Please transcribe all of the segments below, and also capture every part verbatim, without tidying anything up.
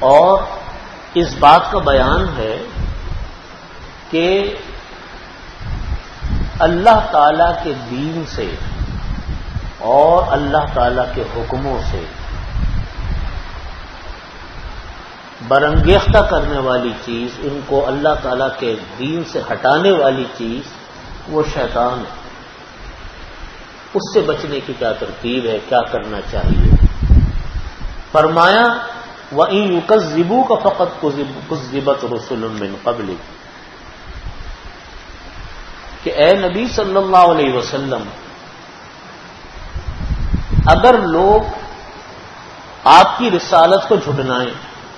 اور اس بات کا بیان ہے کہ اللہ تعالی کے دین سے اور اللہ تعالی کے حکموں سے برانگیختہ کرنے والی چیز، ان کو اللہ تعالیٰ کے دین سے ہٹانے والی چیز وہ شیطان ہے. اس سے بچنے کی کیا ترتیب ہے، کیا کرنا چاہیے؟ فرمایا وَإِن يُكَذِّبُوكَ فَقَدْ كُذِّبَتْ رُسُلٌ مِّن قَبْلِكَ کہ اے نبی صلی اللہ علیہ وسلم، اگر لوگ آپ کی رسالت کو جھٹلائیں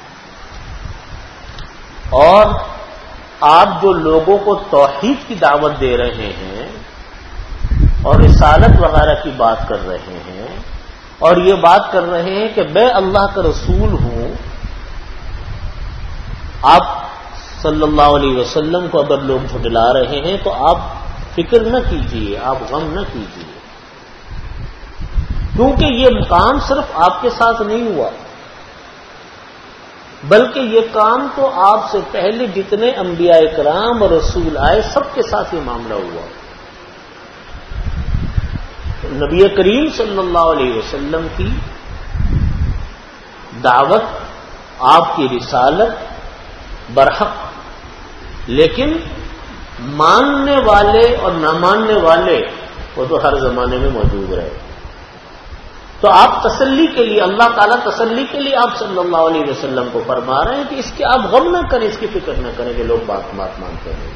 اور آپ جو لوگوں کو توحید کی دعوت دے رہے ہیں اور رسالت وغیرہ کی بات کر رہے ہیں اور یہ بات کر رہے ہیں کہ میں اللہ کا رسول ہوں، آپ صلی اللہ علیہ وسلم کو اگر لوگ جھٹلا رہے ہیں تو آپ فکر نہ کیجیے، آپ غم نہ کیجیے، کیونکہ یہ کام صرف آپ کے ساتھ نہیں ہوا، بلکہ یہ کام تو آپ سے پہلے جتنے انبیاء کرام اور رسول آئے سب کے ساتھ یہ معاملہ ہوا. نبی کریم صلی اللہ علیہ وسلم کی دعوت، آپ کی رسالت برحق، لیکن ماننے والے اور نہ ماننے والے وہ تو ہر زمانے میں موجود رہے. تو آپ تسلی کے لیے، اللہ تعالیٰ تسلی کے لیے آپ صلی اللہ علیہ وسلم کو فرما رہے ہیں کہ اس کے آپ غم نہ کریں، اس کی فکر نہ کریں کہ لوگ بات بات مانتے ہیں،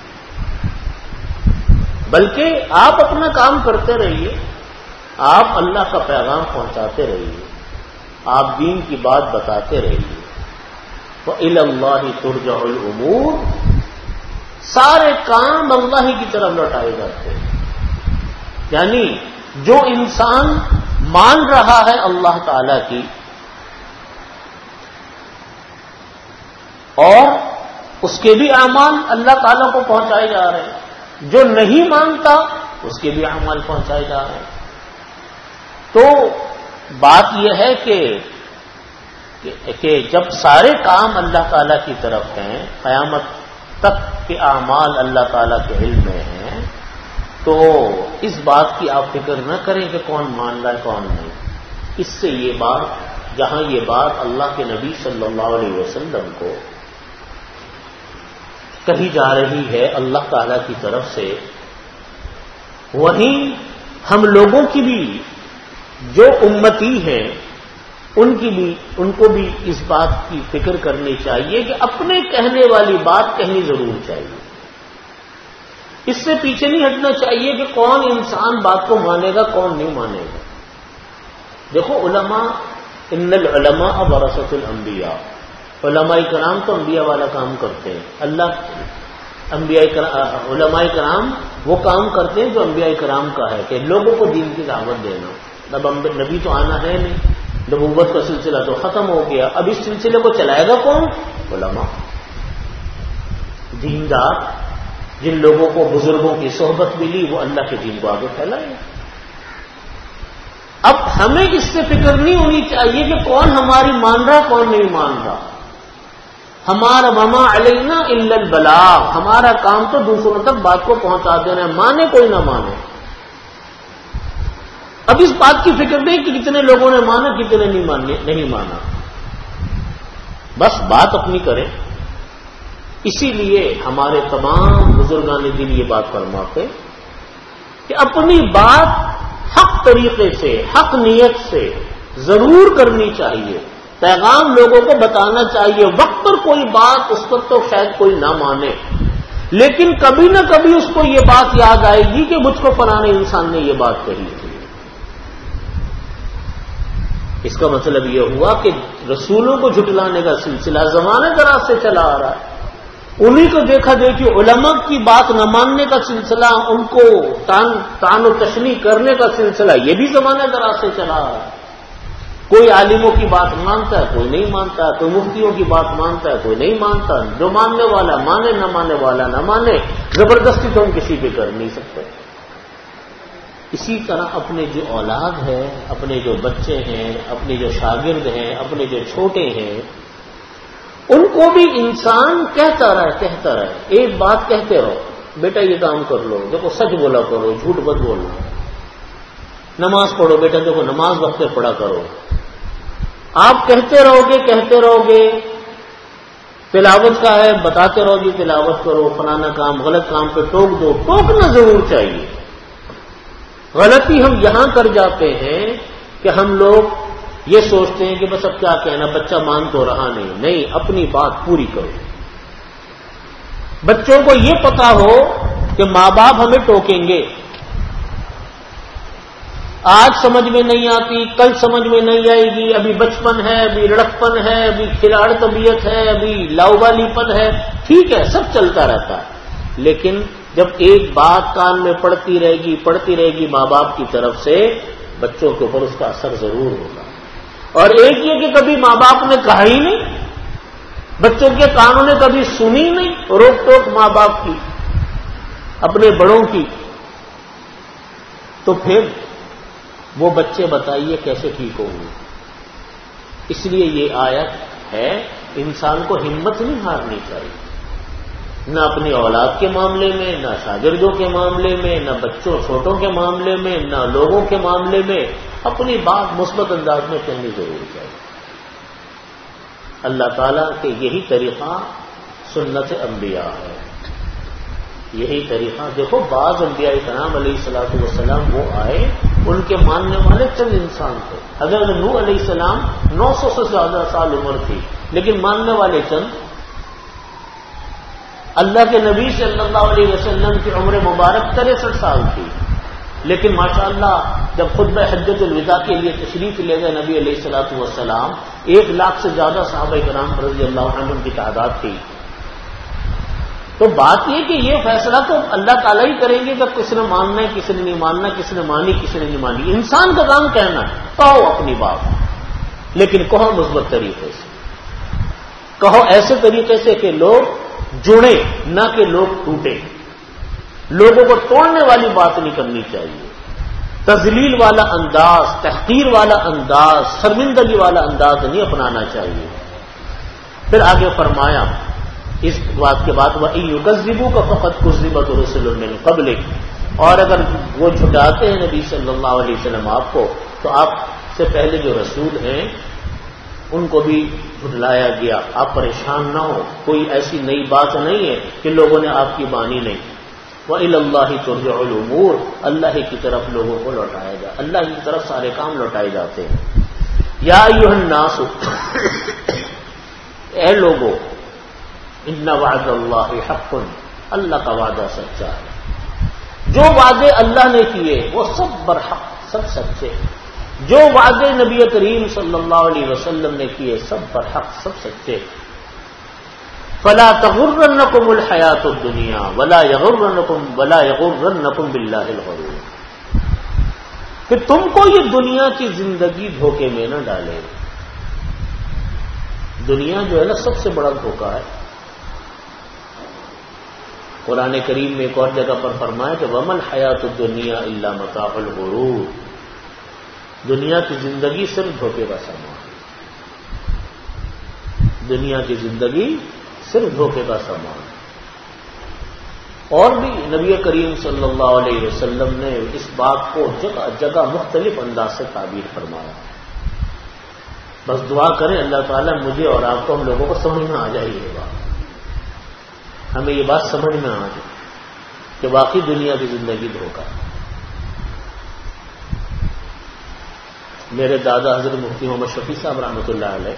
بلکہ آپ اپنا کام کرتے رہیے، آپ اللہ کا پیغام پہنچاتے رہیے، آپ دین کی بات بتاتے رہیے. وَإِلَى اللَّهِ تُرْجَعُ الْأُمُورُ، سارے کام اللہ ہی کی طرف لوٹائے جاتے ہیں. یعنی جو انسان مان رہا ہے اللہ تعالی کی اور اس کے بھی اعمال اللہ تعالیٰ کو پہنچائے جا رہے ہیں، جو نہیں مانتا اس کے بھی اعمال پہنچائے جا رہے ہیں. تو بات یہ ہے کہ کہ جب سارے کام اللہ تعالیٰ کی طرف ہیں، قیامت تک کے اعمال اللہ تعالیٰ کے علم میں ہیں، تو اس بات کی آپ فکر نہ کریں کہ کون مان رہا ہے کون نہیں. اس سے یہ بات، جہاں یہ بات اللہ کے نبی صلی اللہ علیہ وسلم کو کہی جا رہی ہے اللہ تعالی کی طرف سے، وہیں ہم لوگوں کی بھی جو امتی ہیں ان کی بھی ان کو بھی اس بات کی فکر کرنی چاہیے کہ اپنے کہنے والی بات کہنی ضرور چاہیے. اس سے پیچھے نہیں ہٹنا چاہیے کہ کون انسان بات کو مانے گا کون نہیں مانے گا. دیکھو علماء، ان العلماء ورثۃ الانبیاء، علماء کرام تو انبیاء والا کام کرتے ہیں. اللہ انبیاء کرام، علماء کرام وہ کام کرتے ہیں جو انبیاء کرام کا ہے کہ لوگوں کو دین کی دعوت دینا. اب نبی تو آنا ہے نہیں، نبوت کا سلسلہ تو ختم ہو گیا، اب اس سلسلے کو چلائے گا کون؟ علماء، دیندار، جن لوگوں کو بزرگوں کی صحبت ملی وہ اللہ کے دین کو آگے پھیلائیں. اب ہمیں اس سے فکر نہیں ہونی چاہیے کہ کون ہماری مان رہا کون نہیں مان رہا. ہمارا وما علینا الا البلاغ، ہمارا کام تو دوسروں تک بات کو پہنچا دینا ہے، مانے کوئی نہ مانے. اب اس بات کی فکر نہیں کہ کتنے لوگوں نے مانا کتنے نہیں مانے نہیں مانا، بس بات اپنی کریں. اسی لیے ہمارے تمام بزرگان دین یہ بات فرماتے کہ اپنی بات حق طریقے سے، حق نیت سے ضرور کرنی چاہیے، پیغام لوگوں کو بتانا چاہیے. وقت پر کوئی بات اس پر تو شاید کوئی نہ مانے، لیکن کبھی نہ کبھی اس کو یہ بات یاد آئے گی کہ مجھ کو فلانے انسان نے یہ بات کہی تھی. اس کا مطلب یہ ہوا کہ رسولوں کو جھٹلانے کا سلسلہ زمانے دراز سے چلا آ رہا ہے. انہی کو دیکھا دیکھی علماء کی بات نہ ماننے کا سلسلہ، ان کو تان تان و تشنیع کرنے کا سلسلہ، یہ بھی زمانے دراز سے چلا آ رہا ہے. کوئی عالموں کی بات مانتا ہے کوئی نہیں مانتا، کوئی مفتیوں کی بات مانتا ہے کوئی نہیں مانتا. جو ماننے والا مانے، نہ ماننے والا نہ مانے. زبردستی تو ہم کسی پہ کر نہیں سکتے. اسی طرح اپنے جو اولاد ہے، اپنے جو بچے ہیں، اپنے جو شاگرد ہیں، اپنے جو چھوٹے ہیں، ان کو بھی انسان کہتا رہے کہتا رہے ایک بات کہتے رہو، بیٹا یہ کام کر لو، دیکھو سچ بولا کرو، جھوٹ مت بولو، نماز پڑھو بیٹا، دیکھو نماز وقت پہ پڑھا کرو. آپ کہتے رہو گے کہتے رہو گے. تلاوت کا ہے، بتاتے رہو گے تلاوت کرو، فلانا کام غلط کام پہ ٹوک دو. ٹوکنا ضرور چاہیے. غلطی ہم یہاں کر جاتے ہیں کہ ہم لوگ یہ سوچتے ہیں کہ بس اب کیا کہنا، بچہ مان تو رہا نہیں. نہیں، اپنی بات پوری کرو. بچوں کو یہ پتا ہو کہ ماں باپ ہمیں ٹوکیں گے، آج سمجھ میں نہیں آتی، کل سمجھ میں نہیں آئے گی، ابھی بچپن ہے، ابھی لڑکپن ہے، ابھی کھلاڑ طبیعت ہے، ابھی لاؤبالی پن ہے، ٹھیک ہے سب چلتا رہتا ہے. لیکن جب ایک بات کان میں پڑتی رہے گی پڑتی رہے گی ماں باپ کی طرف سے، بچوں کے اوپر اس کا اثر ضرور ہوگا. اور ایک یہ کہ کبھی ماں باپ نے کہا ہی نہیں، بچوں کے کانوں نے کبھی سنی نہیں روک ٹوک ماں باپ کی، اپنے بڑوں کی، تو پھر وہ بچے بتائیے کیسے ٹھیک ہوں گے. اس لیے یہ آیت ہے انسان کو ہمت نہیں ہارنی چاہیے، نہ اپنی اولاد کے معاملے میں، نہ شاگردوں کے معاملے میں، نہ بچوں چھوٹوں کے معاملے میں، نہ لوگوں کے معاملے میں. اپنی بات مثبت انداز میں کہنی ضرور چاہیے. اللہ تعالیٰ کے یہی طریقہ سنت انبیاء ہے. یہی طریقہ دیکھو، بعض انبیاء کرام علیہ الصلوۃ والسلام وہ آئے، ان کے ماننے والے چند انسان تھے. حضرت نوح علیہ السلام نو سو سے زیادہ سال عمر تھی، لیکن ماننے والے چند. اللہ کے نبی صلی اللہ علیہ وسلم کی عمر مبارک تریسٹھ سال تھی، لیکن ماشاءاللہ جب خطبہ حجۃ الوداع کے لیے تشریف لے گئے نبی علیہ الصلوۃ والسلام، ایک لاکھ سے زیادہ صحابہ کرام رضی اللہ عنہم کی تعداد تھی. تو بات یہ کہ یہ فیصلہ تو اللہ تعالیٰ ہی کریں گے کہ کسی نے ماننا ہے کسی نے نہیں ماننا، کسی نے مانی کسی نے نہیں مانی. انسان کا کام کہنا ہے، کہو اپنی بات، لیکن کہو مثبت طریقے سے، کہو ایسے طریقے سے کہ لوگ جڑیں، نہ کہ لوگ ٹوٹیں. لوگوں کو توڑنے والی بات نہیں کرنی چاہیے، تذلیل والا انداز، تحقیر والا انداز، شرمندگی والا انداز نہیں اپنانا چاہیے. پھر آگے فرمایا اس بات کے بعد وَإِن يُكَذِّبُوكَ فَقَدْ كُذِّبَتْ رُسُلٌ مِّن قَبْلِكَ، اور اگر وہ جھٹلاتے ہیں نبی صلی اللہ علیہ وسلم آپ کو، تو آپ سے پہلے جو رسول ہیں ان کو بھی جھٹلایا گیا. آپ پریشان نہ ہو، کوئی ایسی نئی بات نہیں ہے کہ لوگوں نے آپ کی مانی نہیں. وَإِلَى اللَّهِ تُرْجَعُ الْأُمُورُ، اللہ کی طرف لوگوں کو لوٹایا جائے، اللہ کی طرف سارے کام لوٹائے جاتے ہیں. یا ایھا الناس، اے لوگوں، ان وعد اللہ حق، اللہ کا وعدہ سچا ہے. جو وعدے اللہ نے کیے وہ سب برحق، سب سچے. جو وعدے نبی کریم صلی اللہ علیہ وسلم نے کیے سب برحق، سب سچے. فلا تغرنکم الحیات الدنیا ولا یغرنکم ولا یغرنکم باللہ الغرور، کہ تم کو یہ دنیا کی زندگی دھوکے میں نہ ڈالے. دنیا جو ہے نا سب سے بڑا دھوکہ ہے. قرآن کریم میں ایک اور جگہ پر فرمایا کہ وَمَا الْحَيَاةُ الدُّنْيَا إِلَّا مَتَاعُ الْغُرُورِ، دنیا کی زندگی صرف دھوکے کا سامان ہے. دنیا کی زندگی صرف دھوکے کا سامان ہے. اور بھی نبی کریم صلی اللہ علیہ وسلم نے اس بات کو جگہ جگہ مختلف انداز سے تعبیر فرمایا. بس دعا کریں اللہ تعالیٰ مجھے اور آپ کو، ہم لوگوں کو سمجھ میں آ جائے یہ بات، ہمیں یہ بات سمجھ میں آ جائے کہ واقعی دنیا کی زندگی دھوکہ. میرے دادا حضرت مفتی محمد شفیع صاحب رحمۃ اللہ علیہ،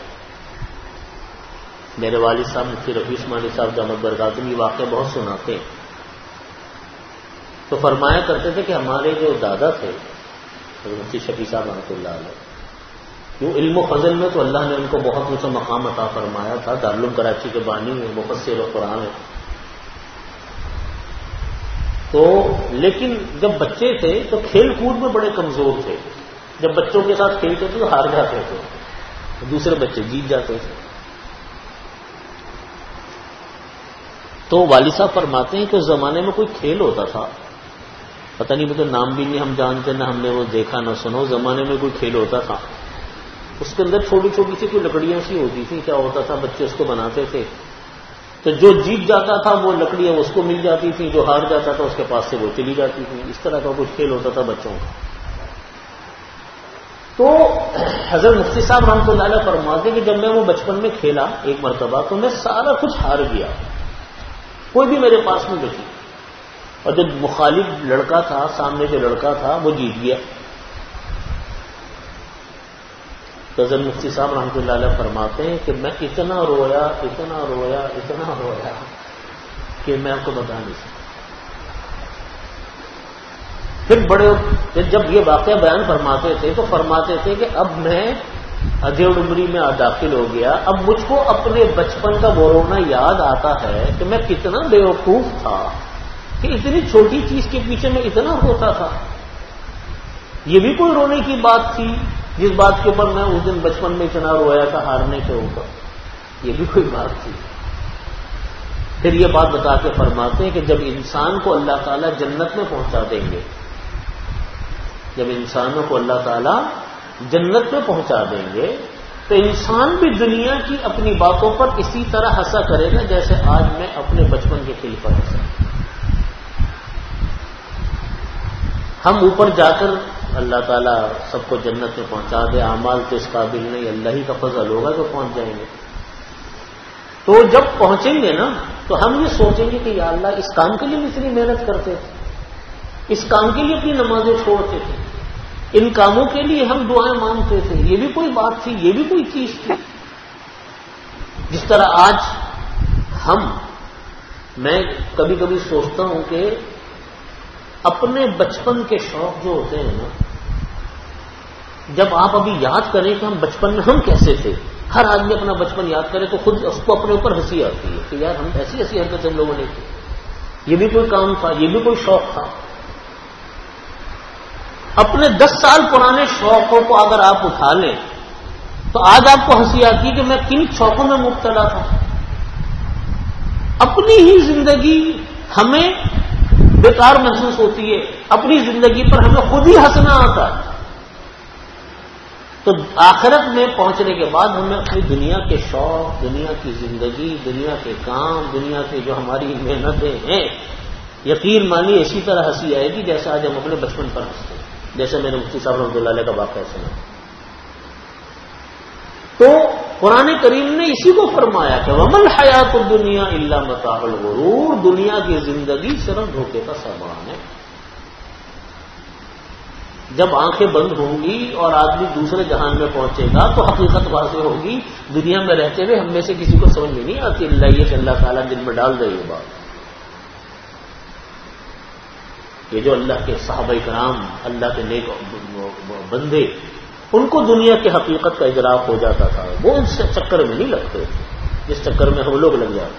میرے والد صاحب مفتی رفیع عثمانی صاحب دامت برکاتہم یہ واقعہ بہت سناتے ہیں. تو فرمایا کرتے تھے کہ ہمارے جو دادا تھے حضرت مفتی شفیع صاحب رحمۃ اللہ علیہ، وہ علم و فضل میں تو اللہ نے ان کو بہت اونچا مقام عطا فرمایا تھا. دارالعلوم کراچی کے بانی ہیں، مفسر قرآن ہے. تو لیکن جب بچے تھے تو کھیل کود میں بڑے کمزور تھے. جب بچوں کے ساتھ کھیلتے تھے تو ہار جاتے تھے، دوسرے بچے جیت جاتے تھے. تو والد صاحب فرماتے ہیں کہ اس زمانے میں کوئی کھیل ہوتا تھا، پتہ نہیں مجھے نام بھی نہیں ہم جانتے، نہ ہم نے وہ دیکھا نہ سنا. اس زمانے میں کوئی کھیل ہوتا تھا اس کے اندر چھوٹی چھوٹی سی کوئی لکڑیاں سی ہوتی تھیں. کیا ہوتا تھا بچے اس کو بناتے تھے تو جو جیت جاتا تھا وہ لکڑیاں اس کو مل جاتی تھیں, جو ہار جاتا تھا اس کے پاس سے وہ چلی جاتی تھی. اس طرح کا کچھ کھیل ہوتا تھا بچوں کا. تو حضرت مفتی صاحب رحمۃ اللہ علیہ فرماتے کہ جب میں وہ بچپن میں کھیلا ایک مرتبہ تو میں سارا کچھ ہار گیا, کوئی بھی میرے پاس نہیں بچی, اور جو مخالف لڑکا تھا, سامنے جو لڑکا تھا وہ جیت گیا. تو حضرت مفتی صاحب رحمۃ اللہ علیہ فرماتے ہیں کہ میں اتنا رویا اتنا رویا اتنا رویا کہ میں آپ کو بتا نہیں سکتا. پھر بڑے جب یہ واقعہ بیان فرماتے تھے تو فرماتے تھے کہ اب میں ادھیڑ عمری میں داخل ہو گیا, اب مجھ کو اپنے بچپن کا وہ رونا یاد آتا ہے کہ میں کتنا بیوقوف تھا کہ اتنی چھوٹی چیز کے پیچھے میں اتنا روتا تھا. یہ بھی کوئی رونے کی بات تھی جس بات کے اوپر میں اس دن بچپن میں اتنا رویا تھا ہارنے کے اوپر, یہ بھی کوئی بات تھی. پھر یہ بات بتا کے فرماتے ہیں کہ جب انسان کو اللہ تعالیٰ جنت میں پہنچا دیں گے, جب انسانوں کو اللہ تعالیٰ جنت میں پہنچا دیں گے تو انسان بھی دنیا کی اپنی باتوں پر اسی طرح ہنسا کرے گا جیسے آج میں اپنے بچپن کے کھیل پر ہنسا. ہم اوپر جا کر اللہ تعالیٰ سب کو جنت میں پہنچا دے, اعمال تو اس قابل نہیں, اللہ ہی کا فضل ہوگا تو پہنچ جائیں گے. تو جب پہنچیں گے نا تو ہم یہ سوچیں گے کہ یا اللہ اس کام کے لیے بھی اتنی محنت کرتے تھے, اس کام کے لیے اپنی نمازیں چھوڑتے تھے, ان کاموں کے لیے ہم دعائیں مانگتے تھے, یہ بھی کوئی بات تھی, یہ بھی کوئی چیز تھی. جس طرح آج ہم, میں کبھی کبھی سوچتا ہوں کہ اپنے بچپن کے شوق جو ہوتے ہیں نا, جب آپ ابھی یاد کریں کہ ہم بچپن میں ہم کیسے تھے, ہر آدمی اپنا بچپن یاد کرے تو خود اس کو اپنے اوپر ہنسی آتی ہے کہ یار ہم ایسی ایسی حرکت ہم لوگوں نے کی, یہ بھی کوئی کام تھا, یہ بھی کوئی شوق تھا. اپنے دس سال پرانے شوقوں کو اگر آپ اٹھا لیں تو آج آپ کو ہنسی آتی ہے کہ میں کن شوقوں میں مبتلا تھا. اپنی ہی زندگی ہمیں بیکار محسوس ہوتی ہے, اپنی زندگی پر ہمیں خود ہی ہنسنا آتا ہے. تو آخرت میں پہنچنے کے بعد ہمیں اپنی دنیا کے شوق, دنیا کی زندگی, دنیا کے کام, دنیا کے جو ہماری محنتیں ہیں, یقین مانیے اسی طرح ہنسی آئے گی جیسے آج ہم اپنے بچپن پر ہنستے ہیں. جیسے میں نے مفتی صاحب رحمۃ اللہ علیہ کا واقعہ سنا. تو قرآن کریم نے اسی کو فرمایا کہ وَمَا الْحَيَاةُ الدُّنْيَا إِلَّا مَتَاعُ الْغُرُورِ, دنیا کی زندگی صرف دھوکے کا سامان ہے. جب آنکھیں بند ہوں گی اور آدمی دوسرے جہان میں پہنچے گا تو حقیقت واضح ہوگی. دنیا میں رہتے ہوئے ہم میں سے کسی کو سمجھ میں نہیں آتی اللہ یہ کہ اللہ تعالیٰ دل میں ڈال دے یہ بات. یہ جو اللہ کے صحابہ کرام, اللہ کے نیک بندے, ان کو دنیا کی حقیقت کا ادراک ہو جاتا تھا, وہ اس چکر میں نہیں لگتے جس چکر میں ہم لوگ لگ جاتے.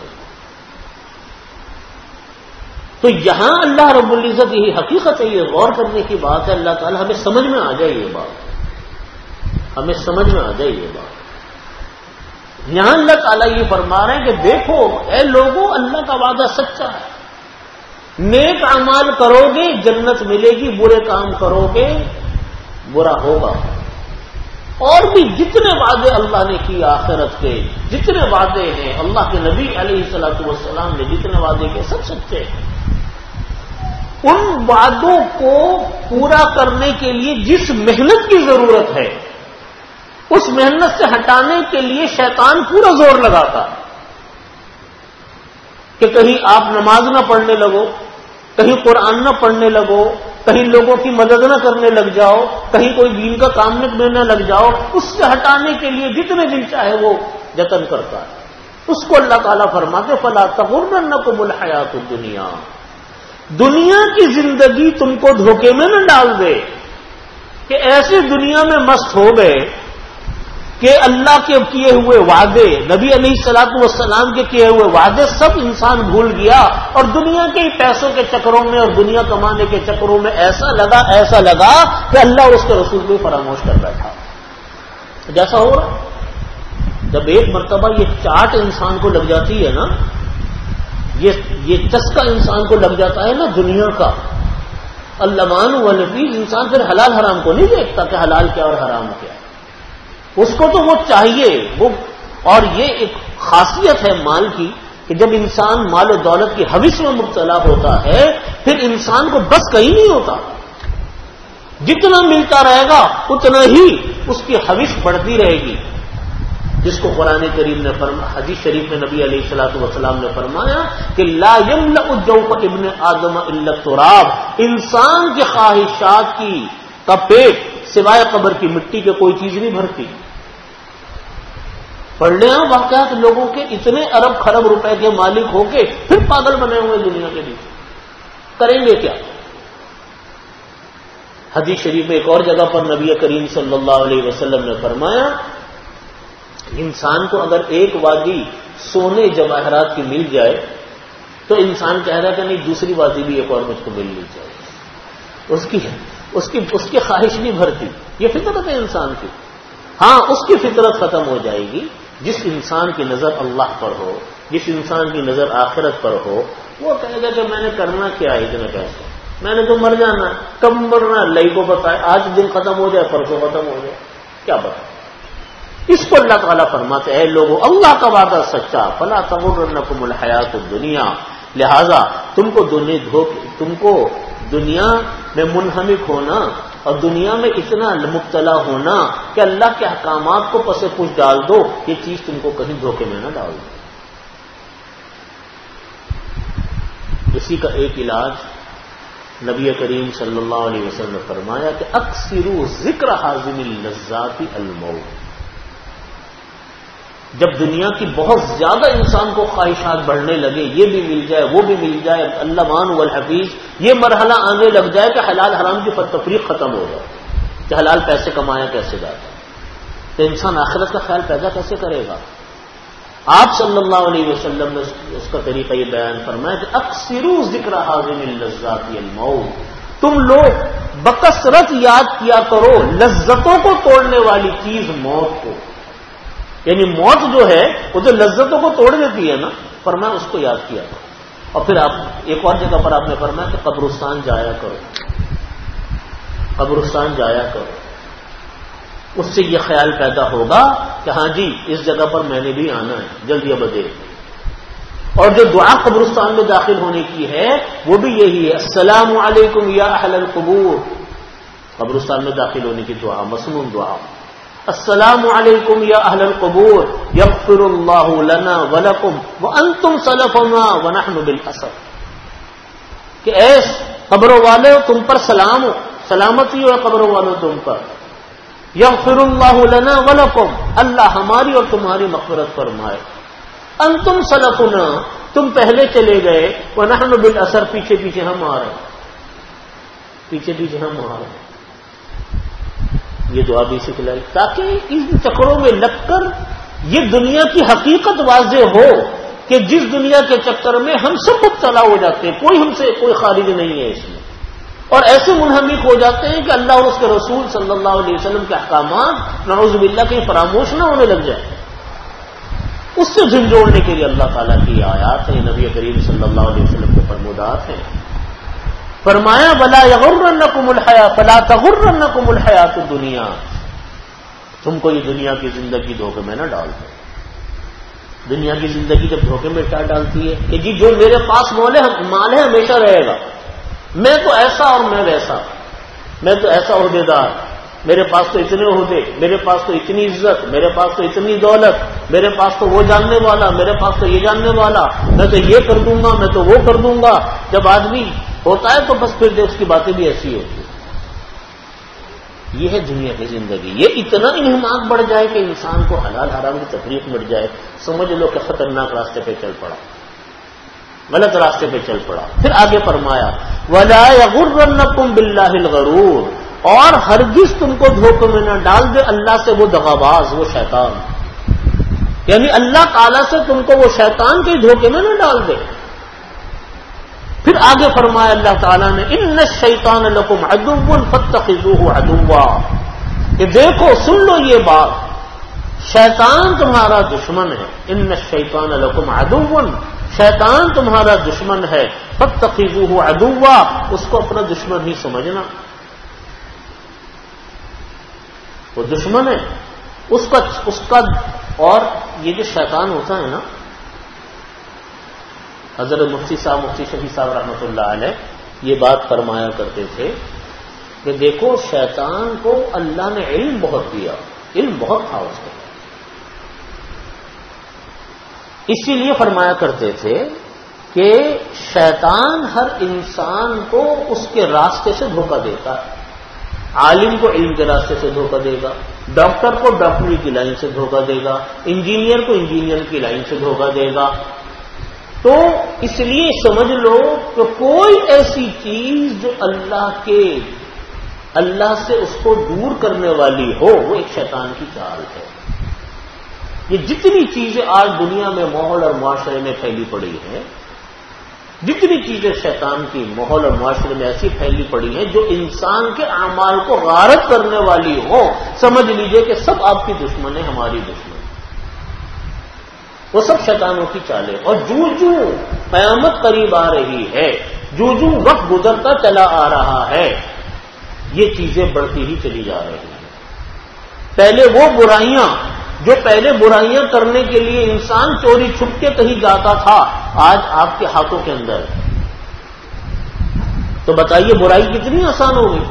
تو یہاں اللہ رب العزت یہی حقیقت ہے, یہ غور کرنے کی بات ہے. اللہ تعالیٰ ہمیں سمجھ میں آ جائے یہ بات, ہمیں سمجھ میں آ جائے یہ بات. یہاں اللہ تعالیٰ یہ فرما رہے ہیں کہ دیکھو اے لوگوں, اللہ کا وعدہ سچا ہے. نیک اعمال کرو گے جنت ملے گی, برے کام کرو گے برا ہوگا. اور بھی جتنے وعدے اللہ نے کیے آخرت کے, جتنے وعدے ہیں اللہ کے نبی علیہ الصلوۃ والسلام نے جتنے وعدے کیے سب سچے ہیں. ان وعدوں کو پورا کرنے کے لیے جس محنت کی ضرورت ہے اس محنت سے ہٹانے کے لیے شیطان پورا زور لگاتا کہ کہیں آپ نماز نہ پڑھنے لگو, کہیں قرآن نہ پڑھنے لگو, کہیں لوگوں کی مدد نہ کرنے لگ جاؤ, کہیں کوئی دین کا کام نہ لگ جاؤ. اس سے ہٹانے کے لیے جتنے دن چاہے وہ جتن کرتا ہے. اس کو اللہ تعالیٰ فرماتے فلا تغرنکم الحیات الدنیا, دنیا کی زندگی تم کو دھوکے میں نہ ڈال دے کہ ایسی دنیا میں مست ہو گئے کہ اللہ کے کیے ہوئے وعدے, نبی علیہ الصلوۃ والسلام کے کیے ہوئے وعدے سب انسان بھول گیا اور دنیا کے پیسوں کے چکروں میں اور دنیا کمانے کے چکروں میں ایسا لگا ایسا لگا کہ اللہ اور اس کے رسول کو فراموش کر بیٹھا. جیسا ہو رہا جب ایک مرتبہ یہ چاٹ انسان کو لگ جاتی ہے نا, یہ یہ چسکا انسان کو لگ جاتا ہے نا دنیا کا, اللمان والنفیس, انسان پھر حلال حرام کو نہیں دیکھتا کہ حلال کیا اور حرام کیا. اس کو تو وہ چاہیے وہ. اور یہ ایک خاصیت ہے مال کی کہ جب انسان مال و دولت کی حوث میں مبتلا ہوتا ہے پھر انسان کو بس کہیں نہیں ہوتا. جتنا ملتا رہے گا اتنا ہی اس کی حوث بڑھتی رہے گی، جس کو قرآن کریم نے فرمایا، حدیث شریف میں نبی علیہ الصلوۃ والسلام نے فرمایا کہ لا یملأ جوف ابن آدم الا التراب. انسان کی خواہشات کی کا پیٹ سوائے قبر کی مٹی کے کوئی چیز نہیں بھرتی. پڑھ لیں آپ واقعات لوگوں کے اتنے ارب خرب روپے کے مالک ہو کے پھر پاگل بنے ہوئے دنیا کے لیے کریں گے کیا؟ حدیث شریف میں ایک اور جگہ پر نبی کریم صلی اللہ علیہ وسلم نے فرمایا انسان کو اگر ایک وادی سونے جواہرات کی مل جائے تو انسان کہہ رہا ہے کہ نہیں دوسری وادی بھی ایک اور مجھ کو ملنی چاہیے. اس کی اس کی اس کی خواہش نہیں بھرتی. یہ فطرت ہے انسان کی. ہاں اس کی فطرت ختم ہو جائے گی جس انسان کی نظر اللہ پر ہو، جس انسان کی نظر آخرت پر ہو. وہ کہے گا کہ میں نے کرنا کیا ہے اتنے پیسے، میں نے تو مر جانا. کب مرنا اللہ کو بتائے. آج دن ختم ہو جائے پرسوں ختم ہو جائے، کیا بتائے. اس کو اللہ تعالیٰ فرماتے ہیں اے لوگوں اللہ کا وعدہ سچا، فلا تغرنکم الحیات الدنیا. لہذا تم کو دنیا دھوکے تم کو دنیا میں منہمک ہونا اور دنیا میں اتنا مبتلا ہونا کہ اللہ کے احکامات کو پس پوچھ ڈال دو، یہ چیز تم کو کہیں دھوکے میں نہ ڈال دو. اسی کا ایک علاج نبی کریم صلی اللہ علیہ وسلم نے فرمایا کہ اکثروا ذکر حازم اللذات الموت. جب دنیا کی بہت زیادہ انسان کو خواہشات بڑھنے لگے، یہ بھی مل جائے وہ بھی مل جائے، اللہ مان والحفیظ، یہ مرحلہ آنے لگ جائے کہ حلال حرام کی تفریق ختم ہو جائے کہ حلال پیسے کمایا کیسے جاتا، تو انسان آخرت کا خیال پیدا کیسے کرے گا؟ آپ صلی اللہ علیہ وسلم نے اس کا طریقہ یہ بیان فرمایا کہ اکثروا ذکر حازم اللذات الموت. تم لوگ بکثرت یاد کیا کرو لذتوں کو توڑنے والی چیز موت کو. یعنی موت جو ہے وہ تو لذتوں کو توڑ دیتی ہے نا، فرمایا اس کو یاد کیا کرو. اور پھر آپ ایک اور جگہ پر آپ نے فرمایا کہ قبرستان جایا کرو، قبرستان جایا کرو. اس سے یہ خیال پیدا ہوگا کہ ہاں جی اس جگہ پر میں نے بھی آنا ہے جلدی ابدے. اور جو دعا قبرستان میں داخل ہونے کی ہے وہ بھی یہی ہے السلام علیکم یا اہل القبور. قبرستان میں داخل ہونے کی دعا مسنون دعا، السلام علیکم یا اہل القبور یغفر اللہ لنا ولکم وانتم سلفنا ونحن بالاسر. کہ اے قبروں والے تم پر سلام ہو، سلامتی ہو قبروں والوں تم پر. یغفر اللہ لنا ولکم، اللہ ہماری اور تمہاری مغفرت فرمائے. انتم سلفنا، تم پہلے چلے گئے، ونحن بالاثر، پیچھے پیچھے ہم آ رہے ہیں، پیچھے پیچھے ہم آ رہے ہیں. یہ دعا بھی سکھلائی تاکہ ان چکروں میں لگ کر یہ دنیا کی حقیقت واضح ہو کہ جس دنیا کے چکر میں ہم سب مبتلا ہو جاتے ہیں، کوئی ہم سے کوئی خارج نہیں ہے اس میں، اور ایسے منہمک ہو جاتے ہیں کہ اللہ اور اس کے رسول صلی اللہ علیہ وسلم کے احکامات نعوذ باللہ کہیں فراموش نہ ہونے لگ جائے. اس سے جھنجھوڑنے کے لیے اللہ تعالیٰ کی آیات ہیں، نبی کریم صلی اللہ علیہ وسلم کے فرمودات ہیں. فرمایا ولا یغرنکم الحیات فلا تغرنکم الحیات الدنیا، تم کو یہ دنیا کی زندگی دھوکے میں نہ ڈال دو. دنیا کی زندگی جب دھوکے میں ڈال ڈالتی ہے کہ جی جو میرے پاس مال ہے مال ہے ہمیشہ رہے گا، میں تو ایسا اور میں ویسا، میں تو ایسا عہدیدار، میرے پاس تو اتنے عہدے، میرے پاس تو اتنی عزت، میرے پاس تو اتنی دولت، میرے پاس تو وہ جاننے والا، میرے پاس تو یہ جاننے والا، میں تو یہ کر دوں گا، میں تو وہ کر دوں گا. جب آدمی ہوتا ہے تو بس پھر اس کی باتیں بھی ایسی ہوتی ہیں. یہ ہے دنیا کی زندگی. یہ اتنا انہماک بڑھ جائے کہ انسان کو حلال حرام کی تفریق مٹ جائے، سمجھ لو کہ خطرناک راستے پہ چل پڑا، غلط راستے پہ چل پڑا. پھر آگے فرمایا وَلَا يَغُرَّنَّكُمْ بِاللَّهِ الْغَرُورُ، اور ہرگز تم کو دھوکے میں نہ ڈال دے اللہ سے وہ دغاباز، وہ شیطان. یعنی اللہ تعالیٰ سے تم کو وہ شیطان کے دھوکے میں نہ ڈال دے. پھر آگے فرمایا اللہ تعالیٰ نے ان الشیطان لکم عدو فاتخذوہ عدوا، کہ دیکھو سن لو یہ بات، شیطان تمہارا دشمن ہے. ان الشیطان لکم عدو، شیطان تمہارا دشمن ہے. فاتخذوہ عدوا، اس کو اپنا دشمن ہی سمجھنا. وہ دشمن ہے اس کا اس کا اور یہ جو شیطان ہوتا ہے نا، حضرت مفتی صاحب مفتی شفیع صاحب رحمۃ اللہ علیہ یہ بات فرمایا کرتے تھے کہ دیکھو شیطان کو اللہ نے علم بہت دیا، علم بہت تھا اس کو، اسی لیے فرمایا کرتے تھے کہ شیطان ہر انسان کو اس کے راستے سے دھوکہ دیتا ہے. عالم کو علم کے راستے سے دھوکہ دے گا، ڈاکٹر کو ڈاکٹری کی لائن سے دھوکہ دے گا، انجینئر کو انجینئر کی لائن سے دھوکہ دے گا. تو اس لیے سمجھ لو کہ کوئی ایسی چیز جو اللہ کے اللہ سے اس کو دور کرنے والی ہو وہ ایک شیطان کی چال ہے. یہ جتنی چیزیں آج دنیا میں ماحول اور معاشرے میں پھیلی پڑی ہیں، جتنی چیزیں شیطان کی ماحول اور معاشرے میں ایسی پھیلی پڑی ہیں جو انسان کے اعمال کو غارت کرنے والی ہو، سمجھ لیجئے کہ سب آپ کی دشمن ہے، ہماری دشمن، وہ سب شیطانوں کی چالیں. اور جو جو قیامت قریب آ رہی ہے، جو جو وقت گزرتا چلا آ رہا ہے، یہ چیزیں بڑھتی ہی چلی جا رہی ہیں. پہلے وہ برائیاں جو پہلے برائیاں کرنے کے لیے انسان چوری چھپ کے کہیں جاتا تھا، آج آپ کے ہاتھوں کے اندر. تو بتائیے برائی کتنی آسان ہو گئی،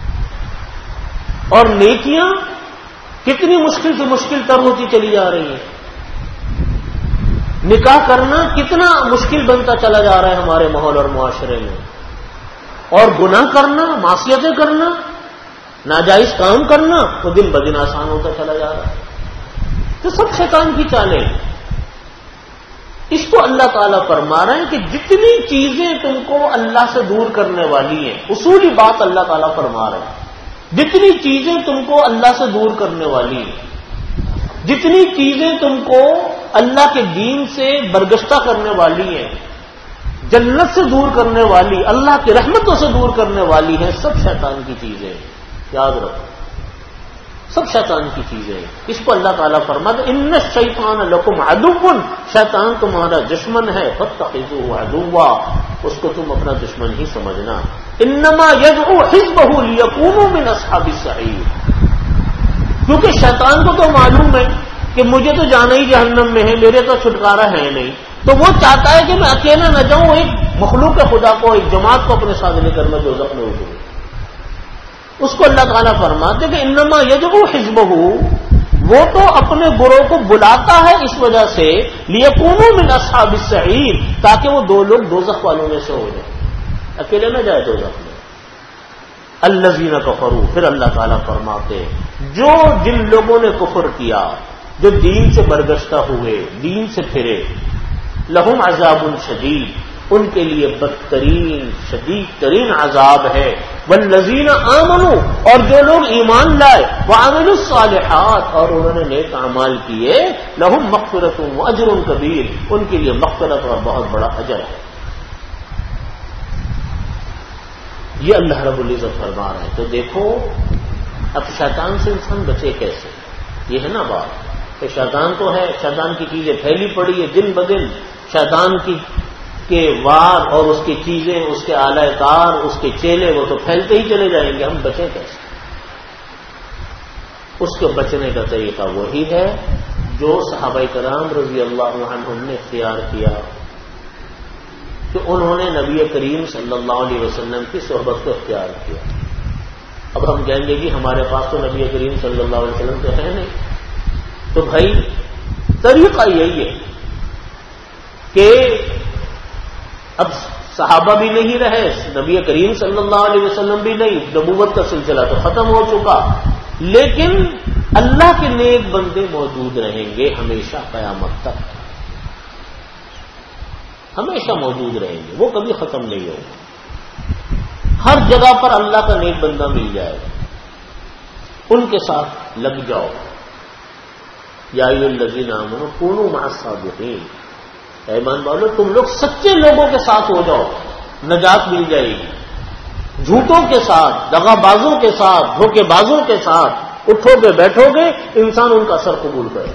اور نیکیاں کتنی مشکل سے مشکل تر ہوتی چلی جا رہی ہیں. نکاح کرنا کتنا مشکل بنتا چلا جا رہا ہے ہمارے ماحول اور معاشرے میں، اور گناہ کرنا، معصیتیں کرنا، ناجائز کام کرنا تو دن بدن آسان ہوتا چلا جا رہا ہے. تو سب شیطان کی چالیں. اس کو اللہ تعالیٰ فرما رہے ہیں کہ جتنی چیزیں تم کو اللہ سے دور کرنے والی ہیں، اصولی بات اللہ تعالیٰ فرما رہے ہیں، جتنی چیزیں تم کو اللہ سے دور کرنے والی ہیں، جتنی چیزیں تم کو اللہ کے دین سے برگشتہ کرنے والی ہیں، جنت سے دور کرنے والی، اللہ کی رحمتوں سے دور کرنے والی ہیں، سب شیطان کی چیزیں ہیں. یاد رکھو، سب شیطان کی چیزیں ہیں. اس کو اللہ تعالیٰ فرماتا ہے ان الشیطان لکم عدو، شیطان تمہارا دشمن ہے، فاتخذوہ عدوا، اس کو تم اپنا دشمن ہی سمجھنا. انما یدعو حزبہ لیکونوا من اصحاب السعیر، کیونکہ شیطان کو تو معلوم ہے کہ مجھے تو جانا ہی جہنم میں ہے، میرے تو چھٹکارا ہے نہیں، تو وہ چاہتا ہے کہ میں اکیلا نہ جاؤں، ایک مخلوق خدا کو، ایک جماعت کو اپنے ساتھ لے کر میں دوزخ میں اتروں. اس کو اللہ تعالیٰ فرماتے کہ انما یدعو حزبہ، وہ تو اپنے گروہ کو بلاتا ہے اس وجہ سے لیکونوا من اصحاب السعیر، تاکہ وہ دو لوگ دوزخ والوں میں سے ہو جائیں، اکیلے نہ جائے دوزخ میں. الذین کفروا، پھر اللہ تعالیٰ فرماتے جو جن لوگوں نے کفر کیا، جو دین سے برگشتہ ہوئے، دین سے پھرے، لہم عذاب شدید، ان کے لیے بدترین شدید ترین عذاب ہے. والذین آمنوا، اور جو لوگ ایمان لائے، وعملوا الصالحات، اور انہوں نے نیک اعمال کیے، لہم مغفرۃ واجر کبیر، ان کے لیے مغفرت اور بہت بڑا اجر ہے. یہ اللہ رب العزت فرما رہے ہیں. تو دیکھو اب شیطان سے انسان بچے کیسے، یہ ہے نا بات کہ شیطان تو ہے، شیطان کی چیزیں پھیلی پڑی ہے دن بدن، شیطان کی کے وار اور اس کی چیزیں، اس کے آلہ کار، اس کے چیلے، وہ تو پھیلتے ہی چلے جائیں گے. ہم بچیں کیسے؟ اس کے بچنے کا طریقہ وہی ہے جو صحابہ کرام رضی اللہ عنہم نے اختیار کیا، کہ انہوں نے نبی کریم صلی اللہ علیہ وسلم کی صحبت کو اختیار کیا. اب ہم کہیں گے کہ ہمارے پاس تو نبی کریم صلی اللہ علیہ وسلم تو ہے نہیں، تو بھائی طریقہ یہی ہے کہ اب صحابہ بھی نہیں رہے، نبی کریم صلی اللہ علیہ وسلم بھی نہیں، نبوت کا سلسلہ تو ختم ہو چکا، لیکن اللہ کے نیک بندے موجود رہیں گے ہمیشہ قیامت تک، ہمیشہ موجود رہیں گے، وہ کبھی ختم نہیں ہوگا. ہر جگہ پر اللہ کا نیک بندہ مل جائے گا، ان کے ساتھ لگ جاؤ. یا ایھا الذین آمنوا کونوا مع الصادقین، ایمان والو تم لوگ سچے لوگوں کے ساتھ ہو جاؤ، نجات مل جائے گی. جھوٹوں کے ساتھ، دغا بازوں کے ساتھ، دھوکے بازوں کے ساتھ اٹھو گے بیٹھو گے، انسان ان کا اثر قبول کرے.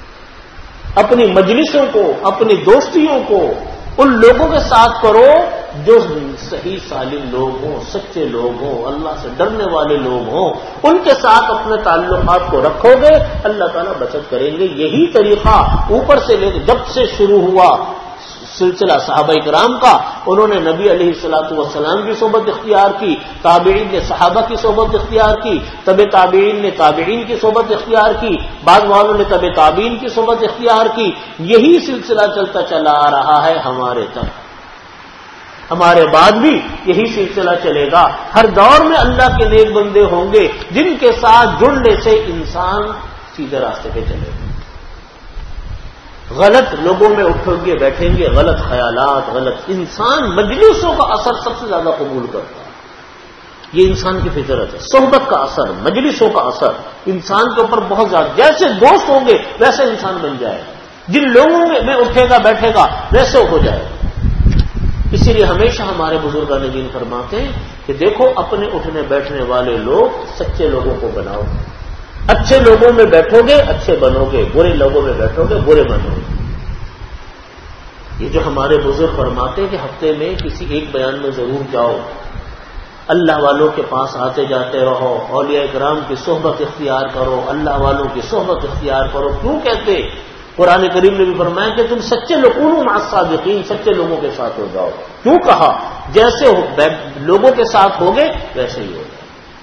اپنی مجلسوں کو، اپنی دوستیوں کو ان لوگوں کے ساتھ کرو جو صحیح سالم لوگ ہوں، سچے لوگ ہوں، اللہ سے ڈرنے والے لوگ ہوں، ان کے ساتھ اپنے تعلقات کو رکھو گے، اللہ تعالیٰ بچت کریں گے۔ یہی طریقہ اوپر سے لے جب سے شروع ہوا سلسلہ صحابہ کرام کا، انہوں نے نبی علیہ الصلوۃ والسلام کی صحبت اختیار کی، تابعین نے صحابہ کی صحبت اختیار کی، تبع تابعین نے تابعین کی صحبت اختیار کی، بعض والوں نے تبع تابعین کی صحبت اختیار کی۔ یہی سلسلہ چلتا چلا آ رہا ہے ہمارے تک، ہمارے بعد بھی یہی سلسلہ چلے گا۔ ہر دور میں اللہ کے نیک بندے ہوں گے جن کے ساتھ جڑنے سے انسان سیدھے راستے پہ چلے گا۔ غلط لوگوں میں اٹھیں گے بیٹھیں گے، غلط خیالات، غلط انسان مجلسوں کا اثر سب سے زیادہ قبول کرتا ہے۔ یہ انسان کی فطرت ہے، صحبت کا اثر، مجلسوں کا اثر انسان کے اوپر بہت زیادہ، جیسے دوست ہوں گے ویسے انسان بن جائے گا، جن لوگوں میں اٹھے گا بیٹھے گا ویسے ہو جائے گا۔ اسی لیے ہمیشہ ہمارے بزرگان دین فرماتے ہیں کہ دیکھو اپنے اٹھنے بیٹھنے والے لوگ سچے لوگوں کو بناؤ، اچھے لوگوں میں بیٹھو گے اچھے بنو گے، برے لوگوں میں بیٹھو گے برے بنو گے۔ یہ جو ہمارے بزرگ فرماتے ہیں کہ ہفتے میں کسی ایک بیان میں ضرور جاؤ، اللہ والوں کے پاس آتے جاتے رہو، اولیاء کرام کی صحبت اختیار کرو، اللہ والوں کی صحبت اختیار کرو۔ کیوں کہتے؟ قرآن کریم نے بھی فرمایا کہ تم سچے لوگوں مع الصادقین، سچے لوگوں کے ساتھ ہو جاؤ۔ کیوں کہا؟ جیسے لوگوں کے ساتھ ہوگے ویسے ہی ہوگا۔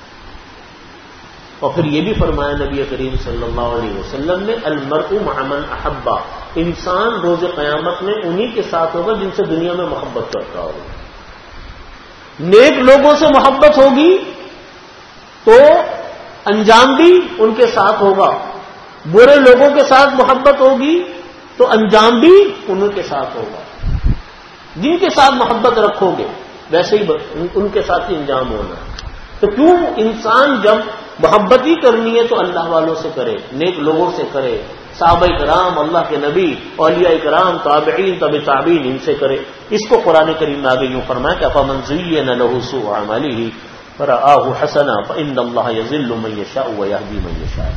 اور پھر یہ بھی فرمایا نبی کریم صلی اللہ علیہ وسلم نے، المرء مع من احبا، انسان روز قیامت میں انہی کے ساتھ ہوگا جن سے دنیا میں محبت کرتا ہوگا۔ نیک لوگوں سے محبت ہوگی تو انجام بھی ان کے ساتھ ہوگا، برے لوگوں کے ساتھ محبت ہوگی تو انجام بھی ان کے ساتھ ہوگا۔ جن کے ساتھ محبت رکھو گے ویسے ہی ان کے ساتھ ہی انجام ہونا ہے۔ تو کیوں انسان جب محبت ہی کرنی ہے تو اللہ والوں سے کرے، نیک لوگوں سے کرے، صحابہ کرام، اللہ کے نبی، اولیاء کرام، تابعین، تبع تابعین، ان سے کرے۔ اس کو قرآن کریم میں آگے یوں فرمایا کہ افمن زین لہ سوء اعمالہ فرآہ حسنا فإن اللہ یضل من یشاء ویہدی من یشاء۔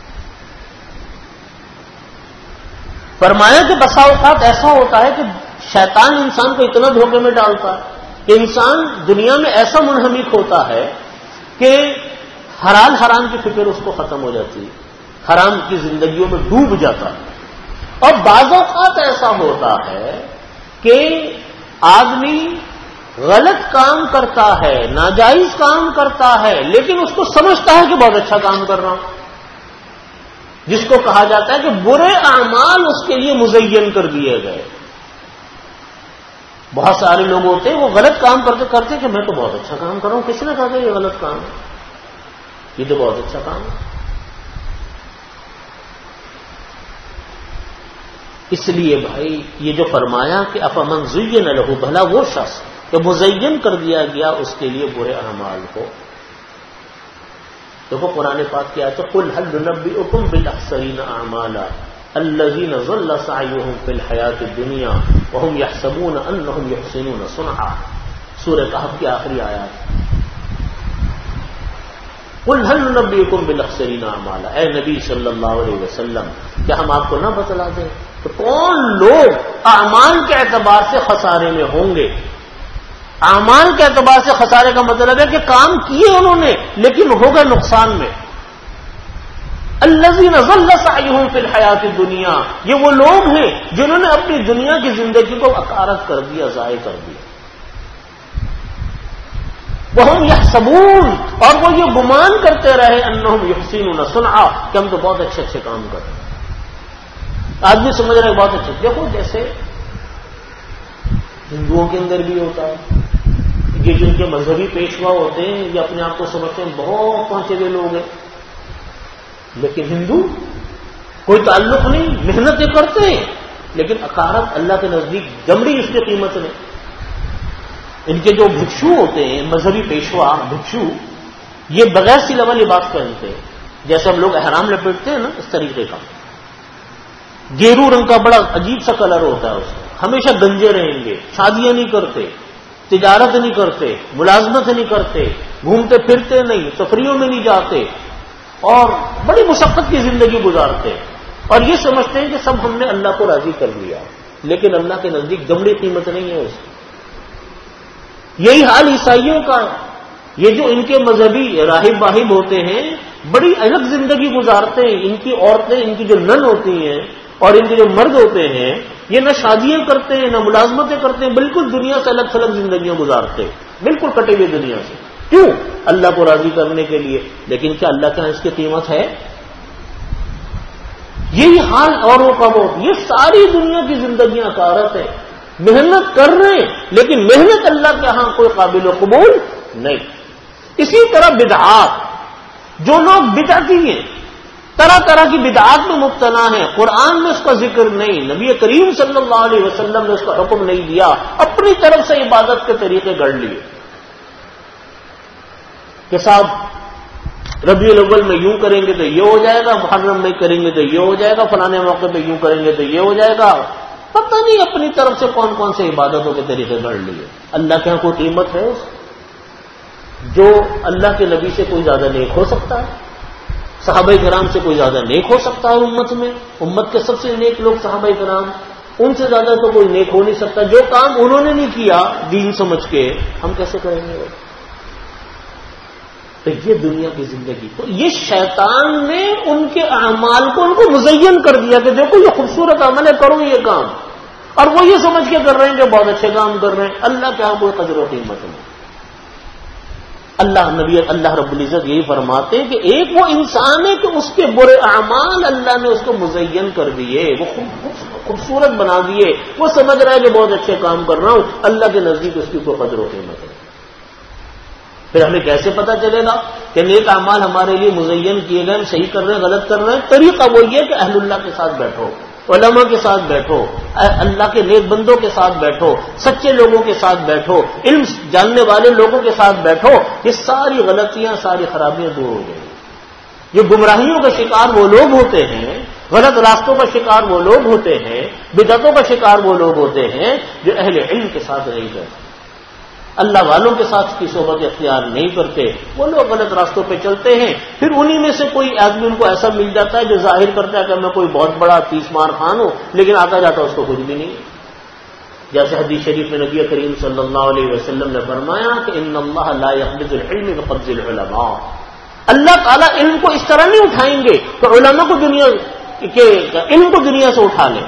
فرمایا کہ بسا اوقات ایسا ہوتا ہے کہ شیطان انسان کو اتنا دھوکے میں ڈالتا ہے کہ انسان دنیا میں ایسا منہمک ہوتا ہے کہ حلال حرام کی فکر اس کو ختم ہو جاتی ہے، حرام کی زندگیوں میں ڈوب جاتا ہے۔ اور بعض اوقات ایسا ہوتا ہے کہ آدمی غلط کام کرتا ہے، ناجائز کام کرتا ہے، لیکن اس کو سمجھتا ہے کہ بہت اچھا کام کر رہا ہوں، جس کو کہا جاتا ہے کہ برے اعمال اس کے لیے مزین کر دیے گئے۔ بہت سارے لوگ ہوتے ہیں وہ غلط کام کرتے کرتے کہ میں تو بہت اچھا کام کر رہا ہوں، کس نے کہا کہ یہ غلط کام ہے، یہ تو بہت اچھا کام ہے۔ اس لیے بھائی یہ جو فرمایا کہ افمن زین لہ، بھلا وہ شخص کہ مزین کر دیا گیا اس کے لیے برے اعمال کو۔ دیکھو قرآن پاک کی آیت ہے قل هل ننبئکم بالاخسرین اعمالا الذین ضل سعیهم فی الحیاۃ الدنیا وهم یحسبون انهم یحسنون صنعا، سورہ کہف کی آخری آیات۔ قل هل ننبئکم بالاخسرین اعمالا، اے نبی صلی اللہ علیہ وسلم کیا ہم آپ کو نہ بتلا دیں کہ کون لوگ اعمال کے اعتبار سے خسارے میں ہوں گے۔ اعمال کے اعتبار سے خسارے کا مطلب ہے کہ کام کیے انہوں نے لیکن ہو گئے نقصان میں۔ الذین ضل سعیہم فی الحیاۃ الدنیا، یہ وہ لوگ ہیں جنہوں نے اپنی دنیا کی زندگی کو اکارت کر دیا، ضائع کر دیا۔ وہم یحسبون، اور وہ یہ گمان کرتے رہے انہم یحسنون صنعا کہ ہم تو بہت اچھے اچھے کام کرتے ہیں۔ آدمی سمجھ رہے بہت اچھے، دیکھو جیسے ہندوؤں کے اندر بھی ہوتا ہے، یہ جن کے مذہبی پیشوا ہوتے ہیں یہ اپنے آپ کو سمجھتے ہیں بہت پہنچے ہوئے لوگ ہیں، لیکن ہندو کوئی تعلق نہیں، محنتیں کرتے ہیں لیکن اکارت اللہ کے نزدیک جمڑی اس کی قیمت نہیں۔ ان کے جو بھکشو ہوتے ہیں، مذہبی پیشوا بھکشو، یہ بغیر سلا والی بات پہنتے ہیں، جیسے ہم لوگ احرام لپیٹتے ہیں نا اس طریقے کا، گیرو رنگ کا بڑا عجیب سا کلر ہوتا ہے اس کا، ہمیشہ گنجے رہیں گے، شادیاں نہیں کرتے، تجارت نہیں کرتے، ملازمت نہیں کرتے، گھومتے پھرتے نہیں، تفریحوں میں نہیں جاتے، اور بڑی مشقت کی زندگی گزارتے ہیں، اور یہ سمجھتے ہیں کہ سب ہم نے اللہ کو راضی کر لیا، لیکن اللہ کے نزدیک جمڑی قیمت نہیں ہے اس کی۔ یہی حال عیسائیوں کا ہے. یہ جو ان کے مذہبی راہب واہب ہوتے ہیں بڑی الگ زندگی گزارتے ہیں. ان کی عورتیں، ان کی جو نن ہوتی ہیں اور ان کے جو مرد ہوتے ہیں، یہ نہ شادیاں کرتے ہیں نہ ملازمتیں کرتے ہیں، بالکل دنیا سے الگ تھلگ زندگیاں گزارتے ہیں، بالکل کٹے ہوئے دنیا سے. کیوں؟ اللہ کو راضی کرنے کے لیے. لیکن کیا اللہ کے یہاں اس کی قیمت ہے؟ یہی حال اوروں کا وہ. یہ ساری دنیا کی زندگیاں کارت ہیں، محنت کر رہے ہیں لیکن محنت اللہ کے ہاں کوئی قابل و قبول نہیں. اسی طرح بدعات، جو لوگ بدعتی ہیں، طرح طرح کی بدعات میں مبتلا ہیں، قرآن میں اس کا ذکر نہیں، نبی کریم صلی اللہ علیہ وسلم نے اس کا حکم نہیں دیا، اپنی طرف سے عبادت کے طریقے گڑھ لیے کہ صاحب ربیع الاول میں یوں کریں گے تو یہ ہو جائے گا، محرم میں کریں گے تو یہ ہو جائے گا، فلانے موقع پہ یوں کریں گے تو یہ ہو جائے گا. پتہ نہیں اپنی طرف سے کون کون سے عبادتوں کے طریقے گڑھ لیے. اللہ کے یہاں کوئی قیمت ہے اس جو اللہ کے نبی سے کوئی زیادہ نیک ہو سکتا ہے؟ صحابہ کرام سے کوئی زیادہ نیک ہو سکتا ہے امت میں؟ امت کے سب سے نیک لوگ صحابہ کرام، ان سے زیادہ تو کوئی نیک ہو نہیں سکتا. جو کام انہوں نے نہیں کیا دین سمجھ کے، ہم کیسے کریں گے؟ تو یہ دنیا کی زندگی. تو یہ شیطان نے ان کے اعمال کو ان کو مزین کر دیا کہ دیکھو یہ خوبصورت عمل ہے، کرو یہ کام، اور وہ یہ سمجھ کے کر رہے ہیں کہ بہت اچھے کام کر رہے ہیں. اللہ کے ہاں کوئی قدر و قیمت نہیں. اللہ نبی اللہ رب العزت یہی فرماتے ہیں کہ ایک وہ انسان ہے کہ اس کے برے اعمال اللہ نے اس کو مزین کر دیے، وہ خوبصورت بنا دیے، وہ سمجھ رہا ہے کہ بہت اچھے کام کر رہا ہوں، اللہ کے نزدیک اس کی کوئی قدر و قیمت ہے. پھر ہمیں کیسے پتا چلے گا کہ نیک اعمال ہمارے لیے مزین کیے گئے، ہم صحیح کر رہے ہیں غلط کر رہے ہیں؟ طریقہ وہ یہ کہ اہل اللہ کے ساتھ بیٹھو، علماء کے ساتھ بیٹھو، اللہ کے نیک بندوں کے ساتھ بیٹھو، سچے لوگوں کے ساتھ بیٹھو، علم جاننے والے لوگوں کے ساتھ بیٹھو. یہ ساری غلطیاں، ساری خرابیاں دور ہو جائیں گی. یہ گمراہیوں کا شکار وہ لوگ ہوتے ہیں، غلط راستوں کا شکار وہ لوگ ہوتے ہیں، بدعتوں کا شکار وہ لوگ ہوتے ہیں جو اہل علم کے ساتھ نہیں کرتے، اللہ والوں کے ساتھ کی صحبت اختیار نہیں کرتے. وہ لوگ غلط راستوں پہ چلتے ہیں. پھر انہی میں سے کوئی آدمی ان کو ایسا مل جاتا ہے جو ظاہر کرتا ہے کہ میں کوئی بہت بڑا تیس مار خان ہوں، لیکن آتا جاتا اس کو کچھ بھی نہیں. جیسے حدیث شریف میں نبی کریم صلی اللہ علیہ وسلم نے فرمایا کہ ان اللہ لا يقبض العلم بقبض العلماء. اللہ تعالیٰ علم کو اس طرح نہیں اٹھائیں گے کہ علماء کو دنیا کے علم کو دنیا سے اٹھا لیں.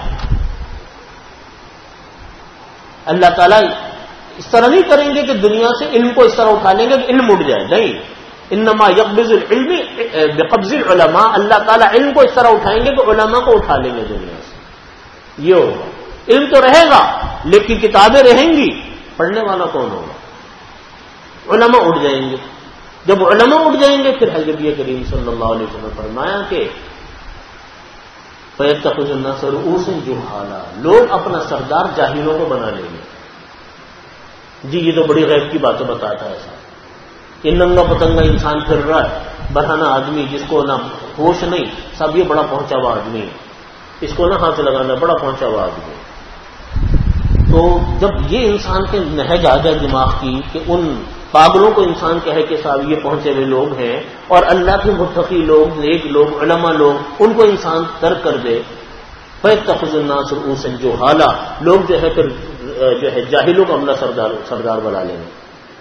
اللہ تعالیٰ اس طرح نہیں کریں گے کہ دنیا سے علم کو اس طرح اٹھا لیں گے کہ علم اٹھ جائے. نہیں، انما يقبض العلم بقبض العلماء. اللہ تعالیٰ علم کو اس طرح اٹھائیں گے کہ علماء کو اٹھا لیں گے دنیا سے. یہ ہوگا. علم تو رہے گا لیکن کتابیں رہیں گی، پڑھنے والا کون ہوگا؟ علماء اٹھ جائیں گے. جب علماء اٹھ جائیں گے پھر حضرت کریم صلی اللہ علیہ وسلم نے فرمایا کہ فَيَتَّخِذُ النَّاسُ رُؤُوسًا جُهَالًا. لوگ اپنا سردار جاہلوں کو بنا لیں گے. جی یہ تو بڑی غیب کی باتیں بتاتا ہے صاحب. یہ ننگا پتنگا انسان پھر رہا ہے، برہنہ آدمی جس کو نہ ہوش نہیں، سب یہ بڑا پہنچا ہوا آدمی ہے، اس کو نہ ہاتھ لگانا، بڑا پہنچا ہوا آدمی. تو جب یہ انسان کے نہج آ جائے دماغ کی کہ ان پاگلوں کو انسان کہے کہ صاحب یہ پہنچے ہوئے لوگ ہیں، اور اللہ کے متقی لوگ، نیک لوگ، علماء لوگ، ان کو انسان ترک کر دے، فَيَتَّخِذُ النَّاسُ رُؤُوسًا جُهَالًا. لوگ جو ہے پھر جو ہے جاہلوں کو اپنا سردار سردار بنا لیں گے.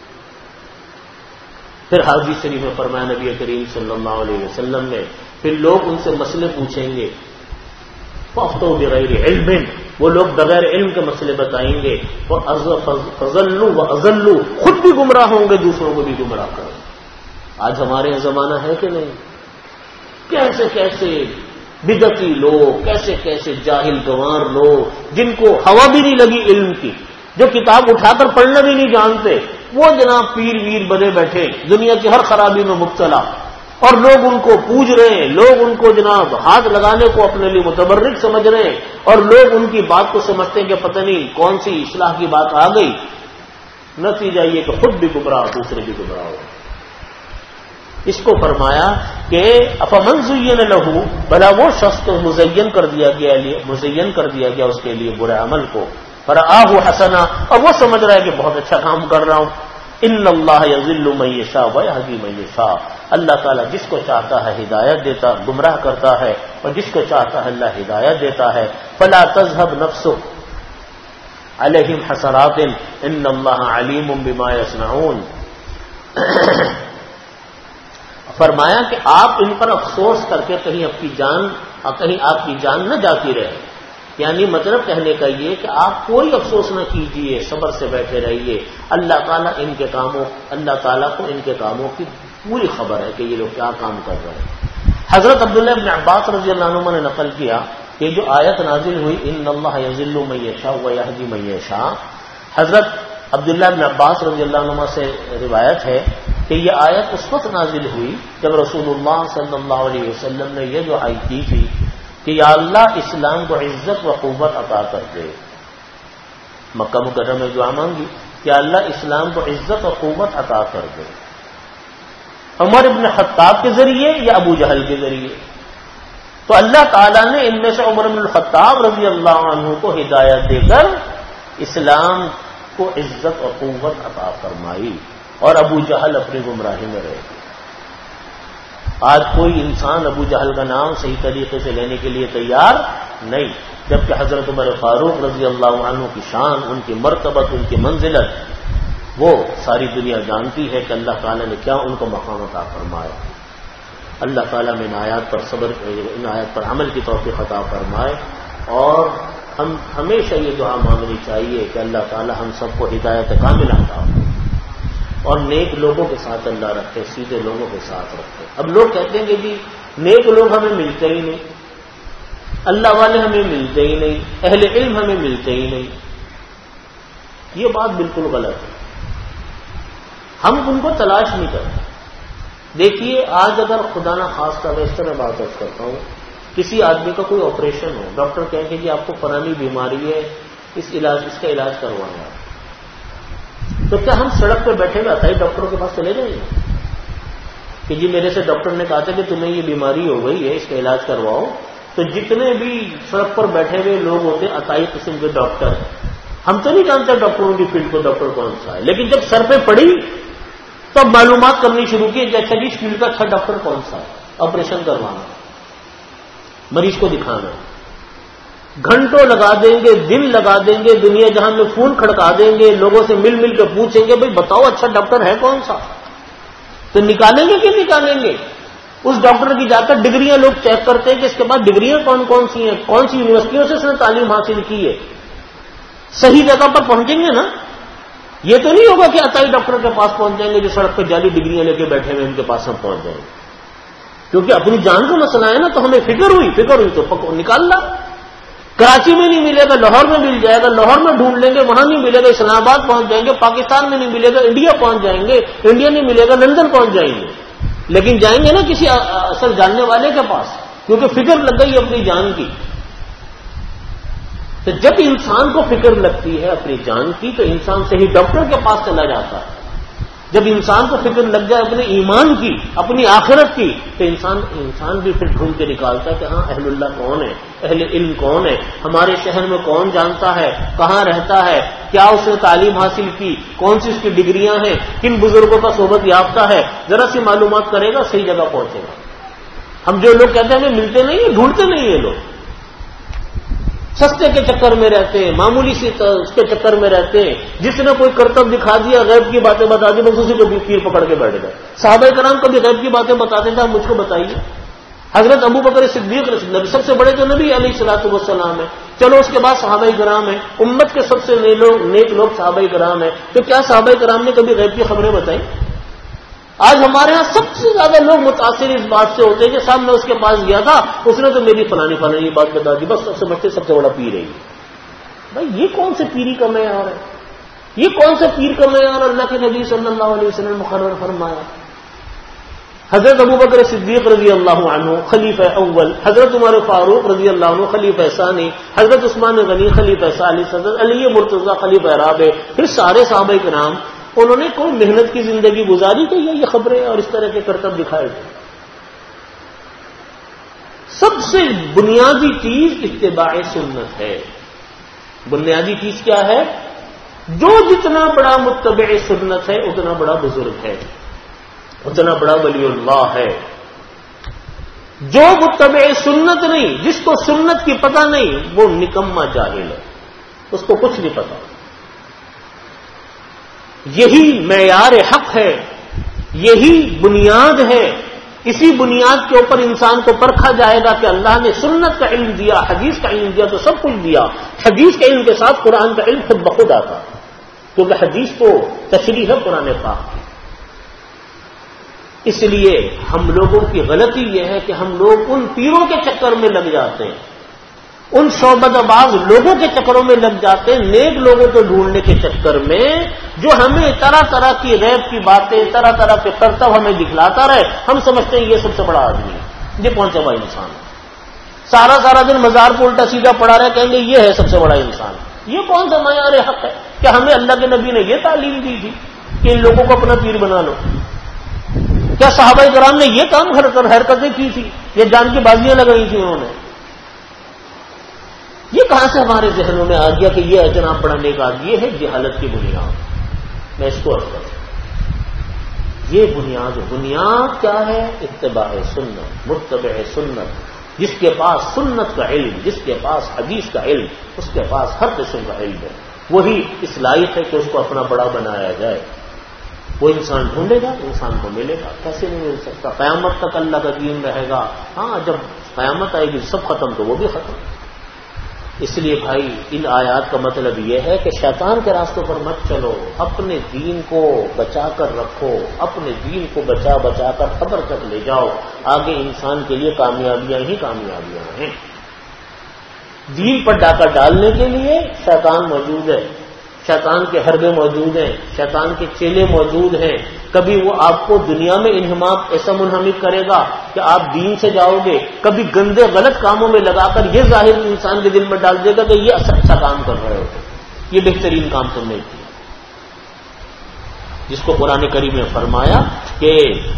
پھر حدیث شریف میں فرمایا نبی کریم صلی اللہ علیہ وسلم نے، پھر لوگ ان سے مسئلے پوچھیں گے، فَأَفْتَوْا بِغَيْرِ عِلْمٍ. وہ لوگ بغیر علم کے مسئلے بتائیں گے، فَأَضَلُّوا وَأَضَلُّوا. خود بھی گمراہ ہوں گے، دوسروں کو بھی گمراہ کریں. آج ہمارے یہاں زمانہ ہے کہ نہیں؟ کیسے کیسے بدعتی لوگ، کیسے کیسے جاہل گوار لوگ جن کو ہوا بھی نہیں لگی علم کی، جو کتاب اٹھا کر پڑھنا بھی نہیں جانتے، وہ جناب پیر ویر بنے بیٹھے دنیا کی ہر خرابی میں مبتلا، اور لوگ ان کو پوج رہے ہیں، لوگ ان کو جناب ہاتھ لگانے کو اپنے لیے متبرک سمجھ رہے ہیں، اور لوگ ان کی بات کو سمجھتے ہیں کہ پتہ نہیں کون سی اصلاح کی بات آ گئی. نتیجہ یہ کہ خود بھی گمراہ، دوسرے بھی گمراہ ہو. اس کو فرمایا کہ افمن زین لہو، بھلا وہ شخص کو مزین کر دیا گیا لیے مزین کر دیا گیا اس کے لیے برے عمل کو، فرآہ حسنا، اور وہ سمجھ رہا ہے کہ بہت اچھا کام کر رہا ہوں. ان اللہ یضل من یشاء ویہدی من یشاء. اللہ تعالیٰ جس کو چاہتا ہے ہدایت دیتا، گمراہ کرتا ہے، اور جس کو چاہتا ہے اللہ ہدایت دیتا ہے. فلا تذهب نفسک، علیہم حسرات ان اللہ علیم بما یصنعون. فرمایا کہ آپ ان پر افسوس کر کے کہیں آپ کی جان کہیں آپ کی جان نہ جاتی رہے. یعنی مطلب کہنے کا یہ کہ آپ کوئی افسوس نہ کیجئے، صبر سے بیٹھے رہیے. اللہ تعالیٰ ان کے کاموں اللہ تعالیٰ کو ان کے کاموں کی پوری خبر ہے کہ یہ لوگ کیا کام کر رہے ہیں. حضرت عبداللہ بن عباس رضی اللہ عنہ نے نقل کیا کہ جو آیت نازل ہوئی ان اللہ یذل من یشاء ویہدی من یشاء، حضرت عبداللہ بن عباس رضی اللہ عنہ سے روایت ہے کہ یہ آیت اس وقت نازل ہوئی جب رسول اللہ صلی اللہ علیہ وسلم نے یہ دعا کی تھی کہ یا اللہ اسلام کو عزت و قوت عطا کر دے. مکہ مکرمہ میں دعا مانگی کہ اللہ اسلام کو عزت و قوت عطا کر دے. عمر ابن خطاب کے ذریعے یا ابو جہل کے ذریعے؟ تو اللہ تعالیٰ نے ان میں سے عمر بن الخطاب رضی اللہ عنہ کو ہدایت دے کر اسلام کو عزت اور قوت عطا فرمائی اور ابو جہل اپنی گمراہی میں رہے. آج کوئی انسان ابو جہل کا نام صحیح طریقے سے لینے کے لیے تیار نہیں، جبکہ حضرت عمر فاروق رضی اللہ عنہ کی شان، ان کی مرتبت، ان کی منزلت وہ ساری دنیا جانتی ہے کہ اللہ تعالیٰ نے کیا ان کو مقام عطا فرمایا. اللہ تعالیٰ میں ان آیات پر صبر ان آیات پر عمل کی توفیق عطا فرمائے. اور ہم ہمیشہ یہ دعا مانگنی چاہیے کہ اللہ تعالیٰ ہم سب کو ہدایت کاملہ عطا فرمائے اور نیک لوگوں کے ساتھ اللہ رکھے، سیدھے لوگوں کے ساتھ رکھے. اب لوگ کہتے ہیں کہ جی نیک لوگ ہمیں ملتے ہی نہیں، اللہ والے ہمیں ملتے ہی نہیں، اہل علم ہمیں ملتے ہی نہیں. یہ بات بالکل غلط ہے. ہم ان کو تلاش نہیں کرتے. دیکھیے آج اگر خدا نہ خاص کا میں اس طرح بات کرتا ہوں، کسی آدمی کا کوئی آپریشن ہو، ڈاکٹر کہیں کہ جی آپ کو فلانی بیماری ہے، اس علاج اس کا علاج کروانا ہے، تو کیا ہم سڑک پہ بیٹھے ہوئے آتا ہی ڈاکٹروں کے پاس چلے جائیں گے کہ جی میرے سے ڈاکٹر نے کہا تھا کہ تمہیں یہ بیماری ہو گئی ہے، اس کا علاج کرواؤ؟ تو جتنے بھی سڑک پر بیٹھے ہوئے لوگ ہوتے ہیں عطائی قسم کے ڈاکٹر، ہم تو نہیں جانتے ڈاکٹروں کی فیلڈ کو ڈاکٹر کون سا ہے، لیکن جب سر پہ پڑی تو اب معلومات کرنی شروع کی کہ اچھا جی اس فیلڈ کا اچھا ڈاکٹر کون سا ہے، آپریشن کروانا، مریض کو دکھانا. گھنٹوں لگا دیں گے، دن لگا دیں گے، دنیا جہاں میں فون کھڑکا دیں گے، لوگوں سے مل مل کے پوچھیں گے بھائی بتاؤ اچھا ڈاکٹر ہے کون سا، تو نکالیں گے کہ نکالیں گے؟ اس ڈاکٹر کی جا کر ڈگریاں لوگ چیک کرتے ہیں کہ اس کے بعد ڈگریاں کون کون سی ہیں، کون سی یونیورسٹیوں سے اس نے تعلیم حاصل کی ہے. صحیح جگہ پر پہنچیں گے نا. یہ تو نہیں ہوگا کہ عطائی ڈاکٹر کے پاس پہنچ جائیں گے جو سڑک پہ جعلی ڈگریاں لے کے بیٹھے ہوئے ان کے پاس ہم پہنچ جائیں گے. کیونکہ اپنی جان کا مسئلہ ہے نا، تو ہمیں فکر ہوئی فکر ہوئی تو نکالنا. کراچی میں نہیں ملے گا لاہور میں مل جائے گا، لاہور میں ڈھونڈ لیں گے وہاں نہیں ملے گا، اسلام آباد پہنچ جائیں گے، پاکستان میں نہیں ملے گا انڈیا پہنچ جائیں گے، انڈیا نہیں ملے گا لندن پہنچ جائیں گے. لیکن جائیں گے نا کسی اصل جاننے والے کے پاس، کیونکہ فکر لگ گئی اپنی جان کی. تو جب انسان کو فکر لگتی ہے اپنی جان کی تو انسان صحیح ڈاکٹر کے پاس چلا جاتا ہے. جب انسان کو فکر لگ جائے اپنے ایمان کی، اپنی آخرت کی، تو انسان انسان بھی پھر ڈھونڈ کے نکالتا ہے کہ ہاں اہل اللہ کون ہے، اہل علم کون ہے، ہمارے شہر میں کون جانتا ہے، کہاں رہتا ہے، کیا اس نے تعلیم حاصل کی، کون سی اس کی ڈگریاں ہیں، کن بزرگوں کا صحبت یافتہ ہے. ذرا سی معلومات کرے گا صحیح جگہ پہنچے گا. ہم جو لوگ کہتے ہیں ہمیں ملتے نہیں ہیں، ڈھونڈتے نہیں ہیں. لوگ سستے کے چکر میں رہتے ہیں، معمولی سی اس کے چکر میں رہتے ہیں. جس نے کوئی کرتب دکھا دیا، غیب کی باتیں بتا دی، بس اسی کو پیر پکڑ کے بیٹھ گئے. صحابہ کرام کبھی غیب کی باتیں بتاتے تھے، آپ مجھ کو بتائیے. حضرت ابو بکر صدیق نبی سب سے بڑے جو نبی علیہ الصلوۃ والسلام ہیں، چلو اس کے بعد صحابہ کرام ہیں، امت کے سب سے نیک لوگ صحابہ کرام ہیں. تو کیا صحابہ کرام نے کبھی غیب کی خبریں بتائی؟ آج ہمارے ہاں سب سے زیادہ لوگ متاثر اس بات سے ہوتے ہیں کہ صاحب میں اس کے پاس گیا تھا، اس نے تو میری فلانی فلانی بات بتا دی، بس سب سے بچے سب سے بڑا پیر ہے. بھائی یہ کون سے پیری کا معیار ہے؟ یہ کون سے پیر کا معیار اللہ کے نبی صلی اللہ علیہ وسلم نے مقرر فرمایا؟ حضرت ابو بکر صدیق رضی اللہ عنہ خلیفہ اول، حضرت عمر فاروق رضی اللہ عنہ خلیفہ ثانی، حضرت عثمان غنی خلیفہ ثالث، حضرت علی مرتضی خلیفہ رابع، پھر سارے صحابہ کرام انہوں نے کوئی محنت کی زندگی گزاری تو یہ خبریں اور اس طرح کے کرتب دکھائے تھے. سب سے بنیادی چیز اتباع سنت ہے. بنیادی چیز کیا ہے؟ جو جتنا بڑا متبع سنت ہے اتنا بڑا بزرگ ہے، اتنا بڑا ولی اللہ ہے. جو متبع سنت نہیں، جس کو سنت کی پتہ نہیں، وہ نکما جاہل ہے. اس کو کچھ نہیں پتا. یہی معیار حق ہے, یہی بنیاد ہے. اسی بنیاد کے اوپر انسان کو پرکھا جائے گا کہ اللہ نے سنت کا علم دیا, حدیث کا علم دیا تو سب کچھ دیا. حدیث کے علم کے ساتھ قرآن کا علم خود بخود آتا, کیونکہ حدیث کو تشریح ہے قرآن پاک کی. اس لیے ہم لوگوں کی غلطی یہ ہے کہ ہم لوگ ان پیروں کے چکر میں لگ جاتے ہیں, ان شعبہ باز لوگوں کے چکروں میں لگ جاتے ہیں, نیک لوگوں کو ڈھونڈنے کے چکر میں, جو ہمیں طرح طرح کی غیب کی باتیں, طرح طرح کے کرتب ہمیں دکھلاتا رہے. ہم سمجھتے ہیں یہ سب سے بڑا آدمی ہے, یہ کون سا بڑا انسان ہے. سارا سارا دن مزار کو الٹا سیدھا پڑا رہے, کہیں گے یہ ہے سب سے بڑا انسان. یہ کون سا معیار حق ہے کہ ہمیں اللہ کے نبی نے یہ تعلیم دی تھی کہ ان لوگوں کو اپنا پیر بنا لو؟ کیا صحابہ کرام نے یہ کام حرکتیں کی تھی, یہ جان کی بازیاں لگائی تھی انہوں نے؟ یہ کہاں سے ہمارے ذہنوں میں آ گیا کہ یہ جناب پڑھنے کا؟ یہ ہے جہالت کی بنیاد. میں اس کو عرض کرتا ہوں, یہ بنیاد بنیاد کیا ہے؟ اتباع سنت, متبع سنت. جس کے پاس سنت کا علم, جس کے پاس حدیث کا علم, اس کے پاس ہر قسم کا علم ہے, وہی اس لائق ہے کہ اس کو اپنا بڑا بنایا جائے. وہ انسان ڈھونڈے گا, انسان کو ملے گا. کیسے نہیں مل سکتا؟ قیامت تک اللہ کا دین رہے گا. ہاں جب قیامت آئے گی سب ختم تو وہ بھی ختم. اس لیے بھائی ان آیات کا مطلب یہ ہے کہ شیطان کے راستوں پر مت چلو, اپنے دین کو بچا کر رکھو, اپنے دین کو بچا بچا کر قبر تک لے جاؤ. آگے انسان کے لیے کامیابیاں ہی کامیابیاں ہیں. دین پر ڈاکہ ڈالنے کے لیے شیطان موجود ہے, شیطان کے حربے موجود ہیں, شیطان کے چیلے موجود ہیں. کبھی وہ آپ کو دنیا میں انہماک ایسا منہمک کرے گا کہ آپ دین سے جاؤ گے, کبھی گندے غلط کاموں میں لگا کر یہ ظاہر انسان کے دل میں ڈال دے گا کہ یہ اچھا کام کر رہے ہوتے, یہ بہترین کام تم نے کیا. جس کو قرآن کریم میں فرمایا کہ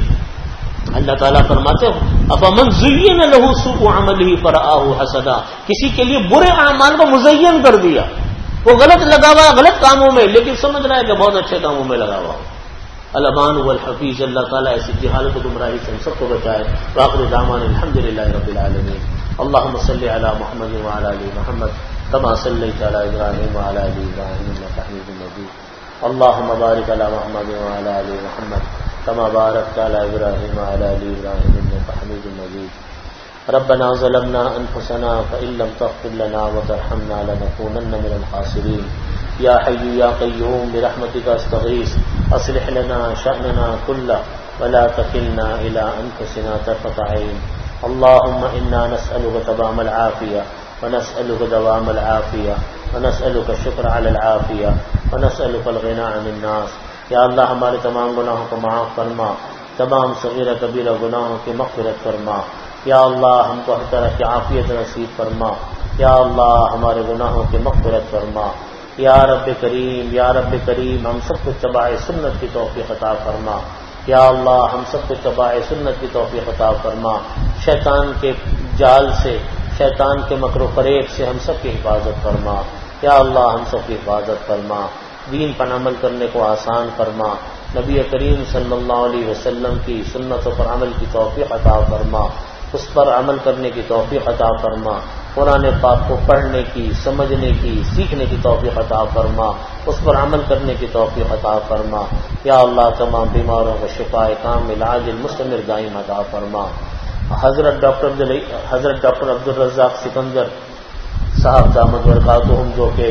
اللہ تعالیٰ فرماتے ہیں افمن زین لہ سوء عملہ فرآہ حسنا, کسی کے لیے برے اعمال کو مزین کر دیا, وہ غلط لگا ہوا غلط کاموں میں, لیکن سمجھ رہا ہے کہ بہت اچھے کاموں میں لگا ہوا. الامان والحفیظ, اللہ تعالیٰ ایسی جہالت و گمراہی سے ہم سب کو بچائے. وآخر دعوانا الحمدللہ رب العالمین. اللهم صل على محمد وعلى ال محمد كما صليت على ابراهيم وعلى ال ابراهيم انك حميد مجيد. اللهم بارك على محمد وعلى ال محمد كما باركت على ابراهيم وعلى ال ابراهيم انك حميد مجيد. ربنا ظلمنا انفسنا فان لم تغفر لنا وترحمنا لنكونن من الخاسرين. یا حی یا قیوم برحمتک استغیث اصلح لنا شأننا كله ولا تکلنا الى انفسنا طرفة عین. اللهم انا نسألك تمام العافیہ ونسألك دوام العافیہ ونسألك الشکر علی العافیہ ونسألك الغنى عن الناس. یا اللہ ہمارے تمام گناہوں کو معاف فرما, تمام صغیرہ کبیرہ گناہوں کی مغفرت فرما. یا اللہ ہم کو ہر طرح کی عافیت نصیب فرما. یا اللہ ہمارے گناہوں کی مغفرت فرما. یا رب کریم, یا رب کریم ہم سب کو اتباع سنت کی توفیق عطا فرما. یا اللہ ہم سب کو اتباع سنت کی توفیق عطا فرما. شیطان کے جال سے, شیطان کے مکر و فریب سے ہم سب کی حفاظت فرما. یا اللہ ہم سب کی حفاظت فرما. دین پر عمل کرنے کو آسان فرما. نبی کریم صلی اللہ علیہ وسلم کی سنتوں پر عمل کی توفیق عطا فرما, اس پر عمل کرنے کی توفیق عطا فرما. قرآن پاک کو پڑھنے کی, سمجھنے کی, سیکھنے کی توفیق عطا فرما, اس پر عمل کرنے کی توفیق عطا فرما. یا اللہ تمام بیماروں کو شفاء کامل عاجل مستمر دائم عطا فرما. حضرت ڈاکٹر حضرت ڈاکٹر عبدالرزاق سکندر صاحب دامت برکاتہم, جو کہ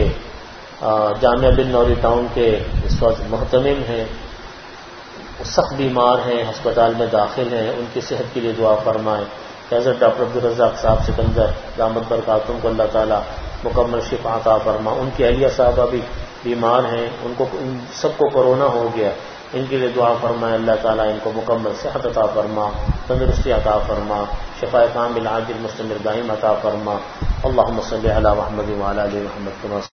جامعہ بن نوری ٹاؤن کے اس وقت محتمم ہیں, سخت بیمار ہیں, ہسپتال میں داخل ہیں, ان کی صحت کے لیے دعا فرمائیں. حضرت ڈاکٹر عبدالرزاق صاحب سکندر دامت برکاتہم کو اللہ تعالیٰ مکمل شفا عطا فرما. ان کی اہلیہ صاحبہ بھی بیمار ہیں, ان کو ان سب کو کورونا ہو گیا, ان کے لیے دعا فرمائے. اللہ تعالیٰ ان کو مکمل صحت عطا فرما, تندرستی عطا فرما, شفاء کامل عاجل مستمر دائم عطا فرما. اللہم صلی علی محمد وعلی آل محمد.